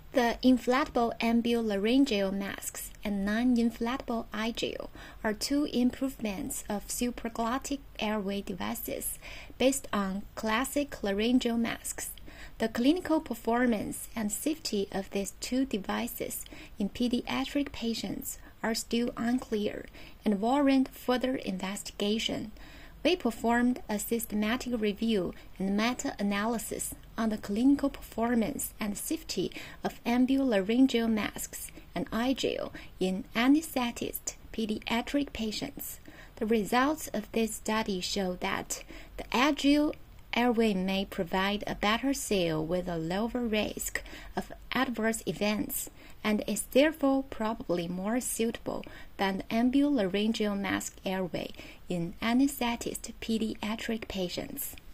The inflatable ambularyngeal masks and non-inflatable IGL are two improvements of supraglottic airway devices based on classic laryngeal masks. The clinical performance and safety of these two devices in pediatric patients are still unclear and warrant further investigation. We performed a systematic review and meta-analysis on the clinical performance and safety of ambularyngeal masks and IGL in anesthetist pediatric patients. The results of this study show that the IGL airway may provide a better seal with a lower risk of adverse events and is therefore probably more suitable than the ambularyngeal mask airway in anesthetist pediatric patients.